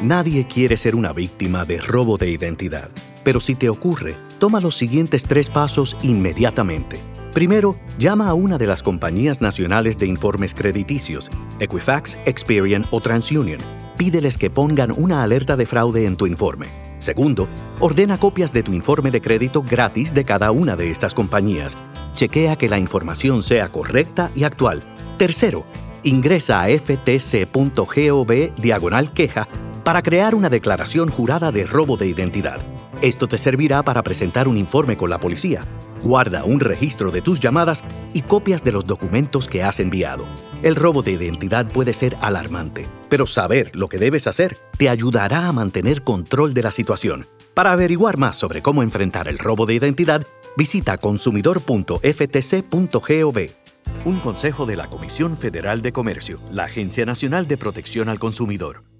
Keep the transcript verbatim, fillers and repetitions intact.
Nadie quiere ser una víctima de robo de identidad. Pero si te ocurre, toma los siguientes tres pasos inmediatamente. Primero, llama a una de las compañías nacionales de informes crediticios, Equifax, Experian o TransUnion. Pídeles que pongan una alerta de fraude en tu informe. Segundo, ordena copias de tu informe de crédito gratis de cada una de estas compañías. Chequea que la información sea correcta y actual. Tercero, ingresa a ftc.gov diagonal queja para crear una declaración jurada de robo de identidad. Esto te servirá para presentar un informe con la policía. Guarda un registro de tus llamadas y copias de los documentos que has enviado. El robo de identidad puede ser alarmante, pero saber lo que debes hacer te ayudará a mantener control de la situación. Para averiguar más sobre cómo enfrentar el robo de identidad, visita consumidor punto f t c punto gov. Un consejo de la Comisión Federal de Comercio, la Agencia Nacional de Protección al Consumidor.